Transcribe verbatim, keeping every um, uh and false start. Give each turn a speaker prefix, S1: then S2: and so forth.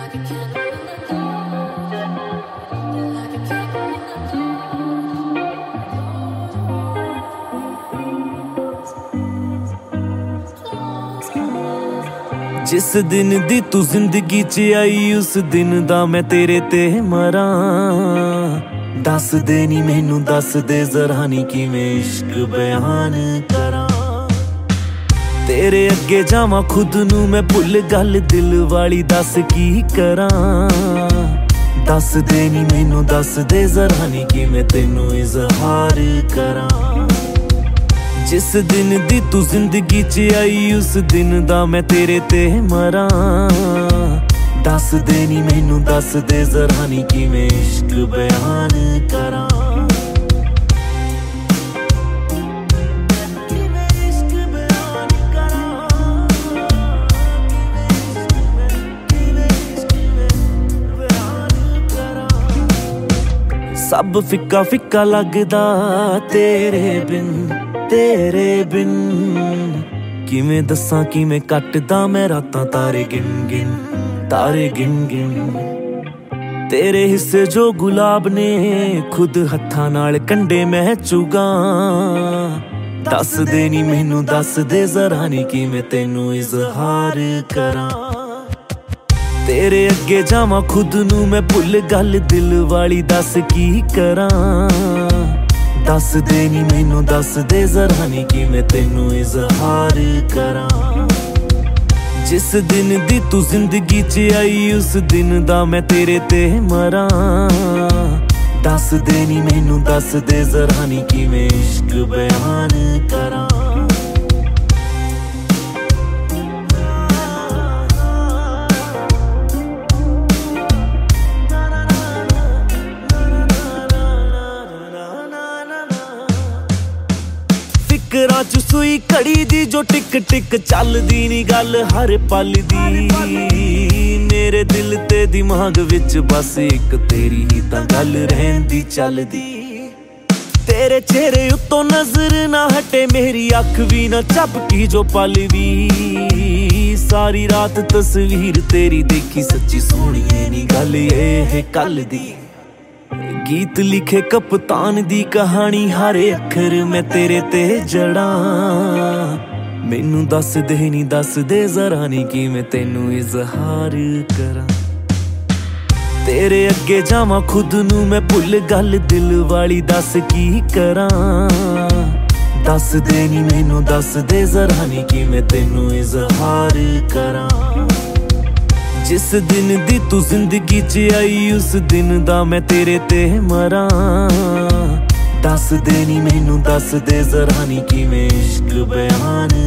S1: जिस दिन दी तू जिंदगी च आई उस दिन दा मैं तेरे ते मरां। दस दे नी मैनू दस दे जरा नी किवें इश्क बयान करां। तेरे अगे जावां खुद नू मैं भुल गल दिल वाली दस की करां। दस दे नी मैनू दस दे जरा नी किवें तैनू इजहार करां। जिस दिन दी तू जिंदगी च आई उस दिन दा मैं तेरे ते मरां। दस दे नी मैनू दस दे जरा नी किवें इश्क बयान करां। सब फिक्का फिक्का लगदा तेरे बिन तेरे बिन। किवें दसां किवें कटदा मैं रातां तारे गिन गिन तारे गिन गिन। तेरे हिस्से जो गुलाब ने खुद हत्थां नाल कंडे मैं चुगां। दस दे नी मैनू दस दे जरा नी किवें तैनू इजहार करां। तेरे अगे जावां खुद नू मैं भुल गल दिल वाली दस की करां। दस दे नी मैनू दस दे जरा नी किवें तैनू इजहार करां। जिस दिन दी तू जिंदगी च आई उस दिन दा मैं तेरे ते मरां। दस दे नी मैनू दस दे जरा नी किवें इश्क बयान करां। फिकरां च सुई घड़ी दी जो टिक टिक चलदी नी गल हर पल दी। मेरे दिल ते दिमाग विच बस एक तेरी ही तां गल रहिंदी चलदी। तेरे चेहरे उत्तों नजर ना हटे मेरी अख भी ना झपकी जो पल भी। सारी रात तस्वीर तेरी देखी सच्ची सोहणीए नी गल ये कल दी। गीत लिखे कप्तान दी कहानी हर अखर मैं तेरे ते जड़ा। मैनू दस दे नी दस दे जरा नी किवें तैनू इजहार करां। तेरे अगे जावां खुद नू मैं भुल गल दिल वाली दस की करां। दस दे नी मैनू दस दे जरा नी किवें तैनू इजहार करां। जिस दिन दी तू जिंदगी च आई उस दिन दा मैं तेरे ते मरां। दस दे नी मैनू दस दे जरा नी किवें इश्क बयान